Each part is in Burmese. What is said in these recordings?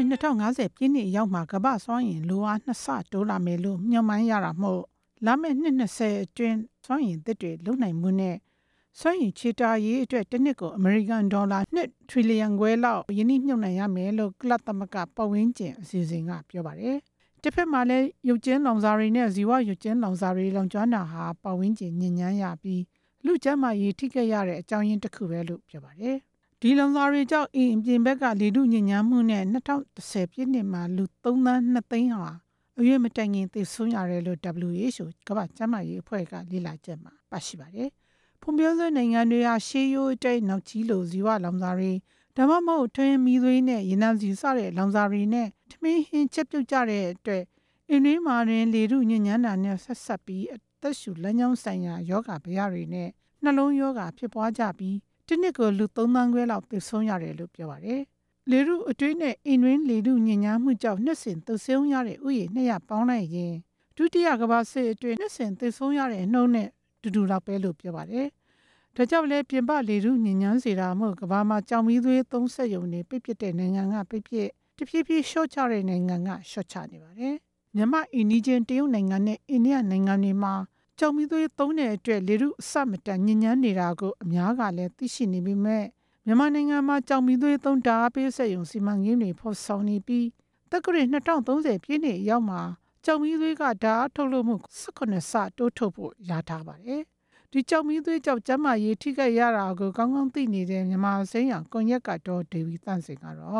2050ပြည့်နှစ်ရောက်မှာကမ္ဘာစွမ်းအင်လိုအား2ဆတိုးလာမယ်လို့မျှော်မှန်းရတာမို့လာမယ့်နှစ်20အတွင်းစွမ်းအင်သစ်တွေလုံနိုင်မှုနဲ့စွမ်းအင်ချေတာရေးအတွက်တစ်နှစ်ကိုအမေရိကန်ဒေါ်လာ2 trillion ခွဲလောက်ယင်းနှိမ့်မြှုပ်နှံရမယ်လို့ကုလသမဂ္ဂပတ်ဝန်းကျင်အစီအစဉ်ကပြောပါတယ်။တစ်ဖက်မှာလည်းရုပ်ကျင်းလောင်စာတွေနဲ့ဇီဝရုပ်ကျင်းလောင်စာတွေလောင်ကျွမ်းတာဟာပတ်ဝန်းကျင်ညစ်ညမ်းရပြီးလူကျန်းမာရေးထိခိုက်ရတဲ့အကြောင်းရင်းတစ်ခုပဲလို့ပြောပါတယ်။ဒီလောင်စာတွေကြောင့်အပြင်ဘက်ကလေထုညစ်ညမ်းမှုနဲ့2010ပြည့်နှစ်မှာလူ3သန်း2သိန်းဟာအရွယ်မတိုင်ခင်သေဆုံးရတယ်လို့ WHO ကမ္ဘာ့ကျန်းမာရေးအဖွဲ့ကလေ့လာချက်မှာပါရှိပါတယ်။ဖွံ့ဖြိုးဆဲနိုင်ငံတွေဟာရှေးရိုးတဲ့နောက်ကြီးလိုဇီဝလောင်စာတွေဒါမှမဟုတ်ထွန်းမီးသွေးနဲ့ရေနံစီစတဲ့လောင်စာတွေနဲ့ထမင်းဟင်းချက်ပြုတ်ကြတဲ့အတွက်အင်းတွေမှာတွင်လေထုညစ်ညမ်းတာနဲ့ဆက်ဆက်ပြီးအသက်ရှူလမ်းကြောင်းဆိုင်ရာယောဂဗျာတွေနဲ့နှလုံးယောဂဖြစ်ပွားကြပြီးတစ်နှစ်ကိုလူ3သန်းခွဲလောက်သေဆုံးရတယ်လို့ပြောပါတယ်။လေထုအတွင်းနဲ့အင်းတွင်းလေထုညစ်ညမ်းမှုကြောင့်နှစ်စဉ်သေဆုံးရတဲ့ဥယျာဉ်200ပေါင်းလိုက်ရင်ဒုတိယကမ္ဘာစစ်အတွင်းနှစ်စဉ်သေဆုံးရတဲ့နှုန်းနဲ့တူလောက်ပဲလို့ပြောပါတယ်။ဒါကြောင့်လည်းပြင်ပလေထုညစ်ညမ်းစေတာမို့ကမ္ဘာမှာကြောင်မီးသွေးသုံးဆက်ယုံနေပြစ်ပြစ်တဲ့နိုင်ငံကပြစ်ပြစ်တဖြည်းဖြည်းလျှော့ချတဲ့နိုင်ငံကလျှော့ချနေပါတယ်။မြန်မာအိန္ဒိယတရုတ်နိုင်ငံနဲ့အိန္ဒိယနိုင်ငံတွေမှာကြောင်မီးသွေးသုံးတဲ့အတွက်လေထုအဆမတန်ညစ်ညမ်းနေတာကိုအများကလည်းသိရှိနေပေမဲ့မြန်မာနိုင်ငံမှာကြောင်မီးသွေးသုံးဓာတ်အားပေးစက်ရုံစီမံကိန်းတွေဖော်ဆောင်နေပြီးတက္ကရာ2030ပြည့်နှစ်ရောက်မှာကြောင်မီးသွေးကဓာတ်အားထုတ်လုပ်မှု18ဆတိုးထုတ်ဖို့ရထားပါတယ်။ဒီကြောင်မီးသွေးကြောင့်ကျန်းမာရေးထိခိုက်ရတာကိုကောင်းကောင်းသိနေတဲ့မြန်မာစိမ်းရကွန်ရက်ကတော့ဒေဝီသန့်စင်ကတော့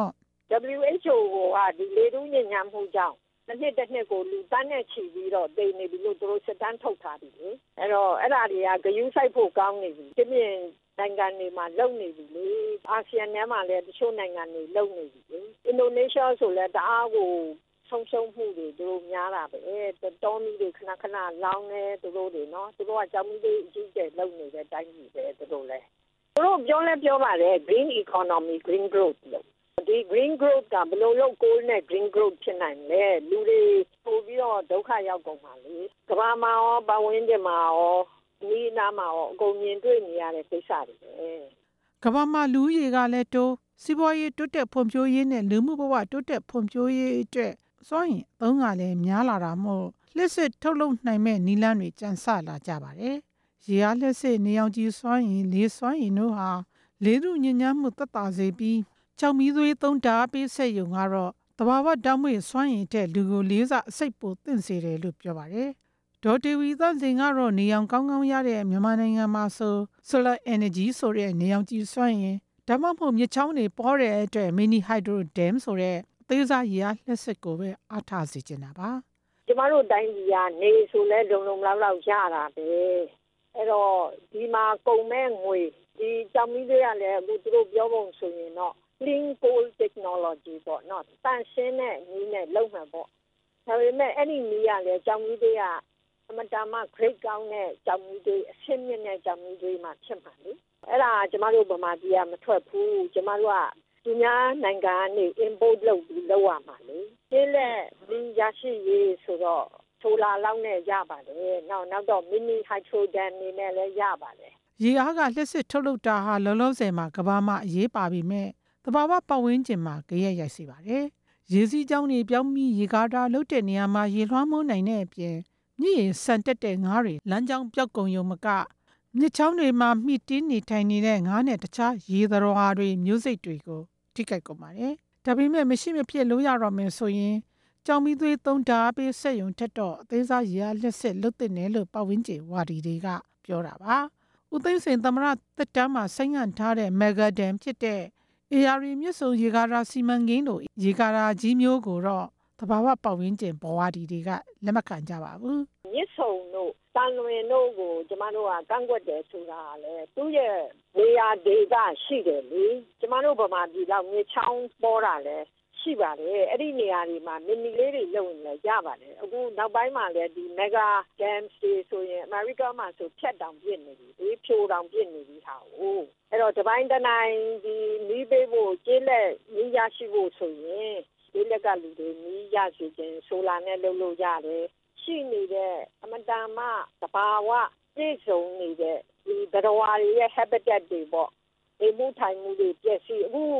WHO ကဒီလေထုညစ်ညမ်းမှုကြောင့်တစ်နှစ်ကိုလူတန်းနဲ့ချီပြီးတော့တည်နေပြီလို့သူတို့စစ်တမ်းထုတ်ထားပြီလေအဲ့တော့အဲ့ဒါတွေကဂရုစိုက်ဖို့ကောင်းနေပြီဒီပြင်နိုင်ငံတွေမှာလုံနေပြီလေအာဆီယံထဲမှာလည်းတချို့နိုင်ငံတွေလုံနေပြီလေအင်ဒိုနီးရှားဆိုလည်းတအားကိုဆုံးမှုတွေသူတို့များတာပဲတောမီးတွေခဏခဏလောင်းနေသူတို့တွေနော်သူတို့ကကြောင်မီးတွေအကြီးကျယ်လုံနေတဲ့တိုင်းပြည်ပဲသူတို့လည်းသူတို့ပြောပါတယ် green economy green growth လို့ဒီ green growth ကဘယ်လိုလုပ်ကိုနဲ့ green growth ဖြစ်နိုင်လဲလူတွေပို့ပြီးတော့ဒုက္ခရောက်ကုန်ပါလေကမ္ဘာမှာရောပတ်ဝန်းကျင်မှာရောဒီနားမှာရောအကုန်မြင်တွေ့နေရတဲ့ကိစ္စတွေပဲကမ္ဘာမှာလူဦးရေကလည်းတိုးစီးပွားရေးတိုးတက်ဖွံ့ဖြိုးရေးနဲ့လူမှုဘဝတိုးတက်ဖွံ့ဖြိုးရေးအတွက်စွမ်းအင်အသုံးကလည်းများလာတာမို့လျှစ်စစ်ထုတ်လုပ်နိုင်မဲ့နည်းလမ်းတွေကြံစလာကြပါတယ်။ရေအားလျှစ်စစ်နေအောင်ကြီးစွမ်းအင်လေစွမ်းအင်တို့ဟာလေထုညစ်ညမ်းမှုသက်သာစေပြီးကြောင်မီးသွေးသုံးဓာတ်ပေးစက်ရုံကတော့တဘာဝဓာတ်မွေစွမ်းအင်တဲ့လူကိုလေးစားအစိတ်ပိုသင့်စေတယ်လို့ပြောပါတယ်။ဒေါ်တီဝီသန့်စင်ကတော့နေအောင်ကောင်းကောင်းရတဲ့မြန်မာနိုင်ငံမှာsolar energy ဆိုတဲ့နေအောင်ကြီးစွမ်းအင်ဒါမှမဟုတ်မြစ်ချောင်းတွေပေါ်တဲ့အတွက် mini hydro dam ဆိုတဲ့အသေးစားရေအားလျှပ်စစ်ကိုပဲအားထားစေချင်တာပါကျမတို့တိုင်းပြည်ကနေဆိုလဲလုံလောက်ရတာပဲအဲ့တော့ဒီမှာကုန်မဲ့ငွေဒီကြောင်မီးတွေကလည်းအခုသူတို့ပြောပုံဆိုရင်တော့ clean coal technology ပေါ့နော်တန်ရှင်းတဲ့နည်းနဲ့လုပ်မှာပေါ့ဒါပေမဲ့အဲ့ဒီနည်းကလည်းကြောင်မီးတွေကအမတန်မှ grade ကောင်းတဲ့ကြောင်မီးတွေအဆင့်မြင့်တဲ့ကြောင်မီးတွေမှဖြစ်မှာလေအဲ့ဒါကျမတို့ဗမာပြည်ကမထွက်ဘူးကျမတို့ကသူများနိုင်ငံကနေ import လုပ်ပြီးလုပ်ရမှာလေဒီလက်ဒီရရှိရေးဆိုတော့ဆိုလာလောက်နဲ့ရပါတယ်နောက်တော့ mini hydro dam နေနဲ့လည်းရပါတယ်ရေအားကလျှစ်စစ်ထုတ်လုပ်တာဟာလောလောဆယ်မှာကမ္ဘာမှာအရေးပါပြီမဲ့တဘာဝပတ်ဝန်းကျင်မှာကြရက်ရိုက်စေပါတယ်ရေစီးကြောင်းတွေပြောင်းပြီးရေကားတာလုပ်တဲ့နေရာမှာရေလွှမ်းမိုးနိုင်တဲ့အပြင်မြစ်ရေဆန်တက်တဲ့ငါးတွေလမ်းကြောင်းပြောက်ကုန်ရုံမကမြစ်ချောင်းတွေမှာမှီတင်းနေထိုင်နေတဲ့ငါးနဲ့တခြားရေသတ္တဝါတွေမျိုးစိတ်တွေကိုထိခိုက်ကုန်ပါတယ်ဒါပေမဲ့မရှိမဖြစ်လို့ရတော့မယ်ဆိုရင်ကြောင်မီးသွေးသုံးဓာတ်ပေးစက်ရုံထက်တော့အသေးစားရေအားလျှပ်စစ်လုပ်တဲ့နယ်လို့ပတ်ဝန်းကျင်ဝါဒီတွေကပြောတာပါဦးသိန်းစိန်သမ္မတသက်တမ်းမှာဆိုင်းငံ့ထားတဲ့ Mega Dam ဖြစ်တဲ့အေယာရီမြစ်ဆုံရေကာတာစီမံကိန်းတို့ရေကာတာကြီးမျိုးကိုတော့တဘာဝပတ်ဝန်းကျင်ဘဝဒီတွေကလက်မခံကြပါဘူးမြစ်ဆုံတို့တန်လွင်တို့ကိုကျမတို့ကကန့်ကွက်တယ်ဆိုတာလေသူ့ရဲ့နေရာဒေမရှိတယ်လေကျမတို့ဗမာပြည်လောက်မြေချောင်းပေါ်တာလေရှိပါတယ်အဲ့ဒီနေရာတွေမှာမီနီလေးတွေလုပ်ရင်လည်းရပါတယ်အခုနောက်ပိုင်းမှာလည်းဒီ mega dams တွေဆိုရင်အမေရိကမှာဆိုဖြတ်တောင်ပြစ်နေပြီဒီဖြိုတောင်ပြစ်နေပြီဟာကိုအဲ့တော့တပိုင်းတနိုင်ဒီမီးပေးဖို့ကျေးလက်မီးရရှိဖို့ဆိုရင်ကျေးလက်ကလူတွေမီးရရှိခြင်းဆိုလာနဲ့လုပ်လို့ရတယ်ရှိနေတဲ့အမတန်မှတဘာဝပြည့်စုံနေတဲ့ဒီသတ္တဝါတွေရဲ့ habitat တွေပေါ့ဒီမှုထိုင်မှုတွေပြည့်စုံအခု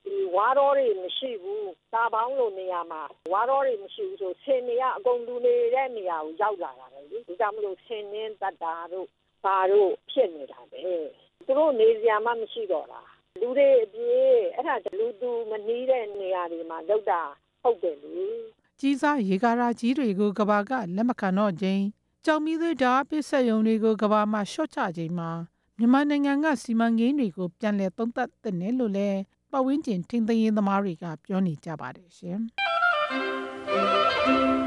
ဒီဝါတော်တွေမရှိဘူးတာပေါင်းလိုနေရာမှာဝါတော်တွေမရှိဘူးဆိုဆင်တွေကအကုန်လူနေတဲ့နေရာကိုရောက်လာတာပဲလေဒီကြောင့်မလို့ဆင်နင်းတတ်တာတို့ဘာတို့ဖြစ်နေတာပဲသူတို့နေစရာမှမရှိတော့တာလူတွေအပြေးအဲ့ဒါလူသူမနီးတဲ့နေရာတွေမှာလောက်တာဟုတ်တယ်လေကြီးစားရေကာရာကြီးတွေကိုကဘာကလက်မခံတော့ခြင်းကြောင်မီးသွေးဓာတ်ပစ်ဆက်ယုံတွေကိုကဘာမှာရှော့ချခြင်းမှာမြန်မာနိုင်ငံကစီမံကိန်းတွေကိုပြန်လည်သုံးသပ်သင့်တယ်လို့လည်းပတ်ဝန်းကျင်ထိန်းသိမ်းရေးသမားတွေကပြောနေကြပါတယ်ရှင်